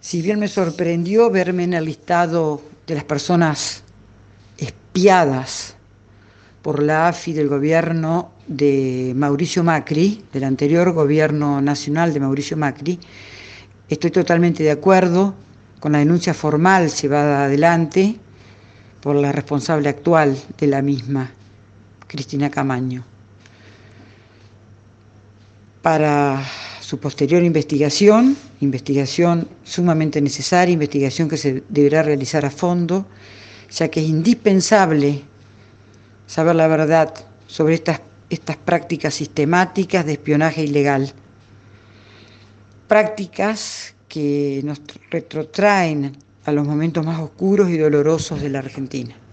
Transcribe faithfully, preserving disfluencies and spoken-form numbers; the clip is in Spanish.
Si bien me sorprendió verme en el listado de las personas espiadas por la A F I del gobierno de Mauricio Macri, del anterior gobierno nacional de Mauricio Macri, estoy totalmente de acuerdo con la denuncia formal llevada adelante por la responsable actual de la misma, Cristina Camaño, para su posterior investigación, investigación sumamente necesaria, investigación que se deberá realizar a fondo, ya que es indispensable saber la verdad sobre estas, estas prácticas sistemáticas de espionaje ilegal, prácticas que nos retrotraen a los momentos más oscuros y dolorosos de la Argentina.